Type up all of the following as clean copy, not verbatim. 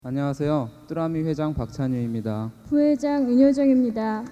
안녕하세요. 뚜라미 회장 박찬유입니다. 부회장 윤효정입니다.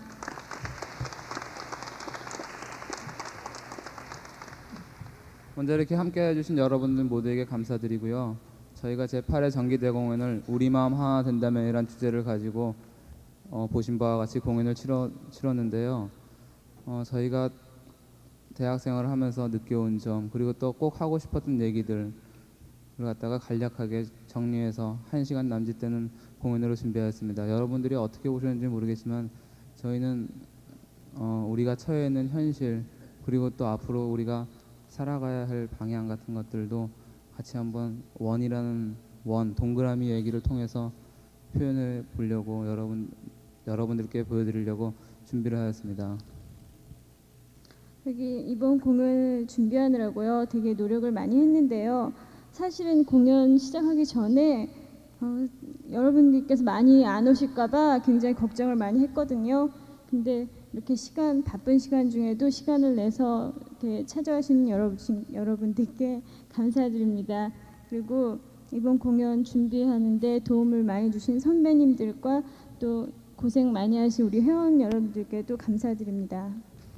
먼저 이렇게 함께 해주신 여러분들 모두에게 감사드리고요. 저희가 제8회 정기대공연을 우리 마음 하나 된다면이란 주제를 가지고 보신 바와 같이 공연을 치렀는데요. 저희가 대학생활을 하면서 느껴온 점, 그리고 또 꼭 하고 싶었던 얘기들을 갖다가 간략하게 정리해서 1시간 남짓되는 공연으로 준비하였습니다. 여러분들이 어떻게 보셨는지 모르겠지만 저희는 우리가 처해 있는 현실, 그리고 또 앞으로 우리가 살아가야 할 방향 같은 것들도 같이 한번 원이라는 동그라미 얘기를 통해서 표현해 보려고 여러분들께 보여드리려고 준비를 하였습니다. 여기 이번 공연을 준비하느라고요 되게 노력을 많이 했는데요. 사실은 공연 시작하기 전에 여러분들께서 많이 안 오실까봐 굉장히 걱정을 많이 했거든요. 근데 이렇게 바쁜 시간 중에도 시간을 내서 이렇게 찾아와주신 여러분들께 감사드립니다. 그리고 이번 공연 준비하는데 도움을 많이 주신 선배님들과 또 고생 많이 하신 우리 회원 여러분들께도 감사드립니다.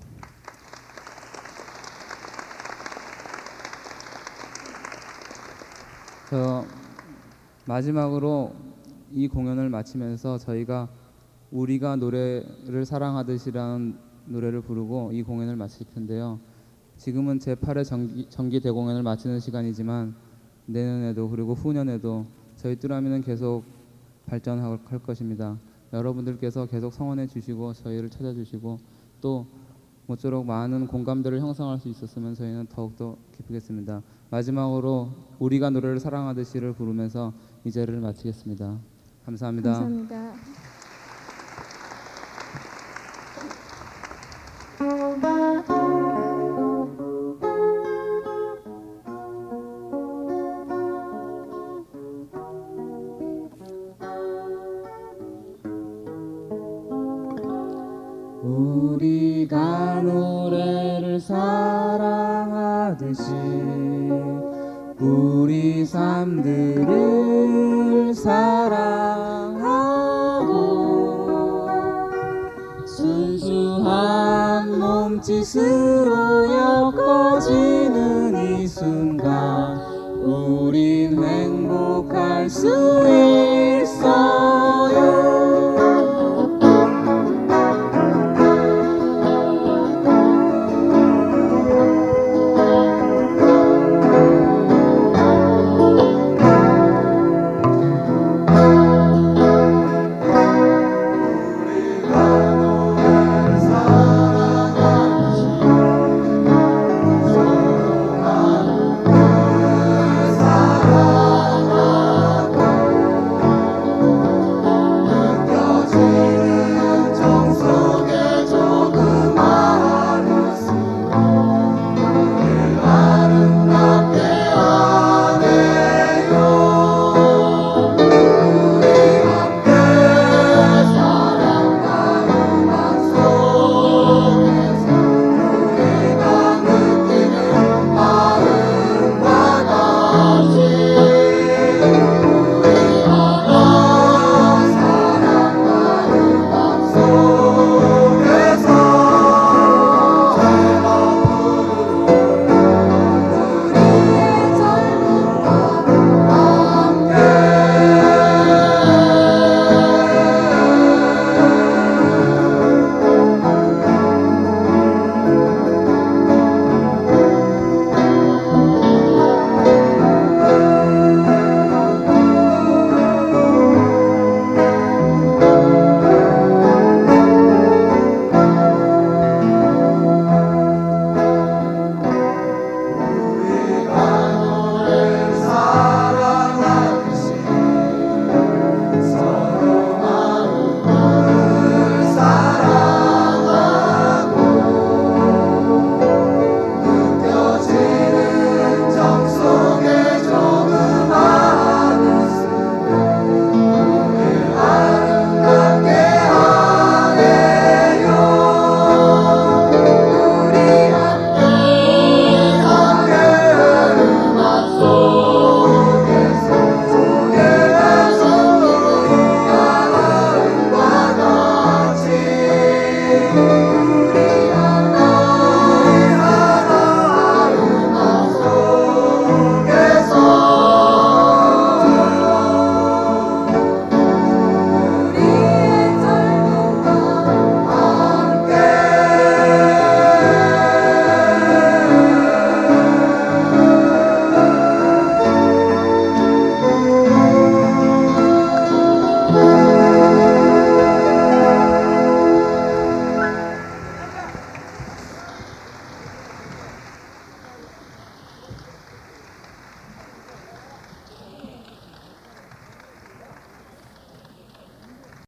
마지막으로 이 공연을 마치면서 저희가 우리가 노래를 사랑하듯이라는 노래를 부르고 이 공연을 마칠 텐데요. 지금은 제8회 정기 대공연을 마치는 시간이지만 내년에도 그리고 후년에도 저희 뚜라미는 계속 발전할 것입니다. 여러분들께서 계속 성원해 주시고 저희를 찾아주시고 또 모쪼록 많은 공감대를 형성할 수 있었으면 저희는 더욱더 기쁘겠습니다. 마지막으로 우리가 노래를 사랑하듯이를 부르면서 이 자리를 마치겠습니다. 감사합니다. 감사합니다. 우리가 노래를 사랑하듯이 우리 삶들을 사랑하고 순수한 몸짓으로 엮어지는 이 순간 우린 행복할 수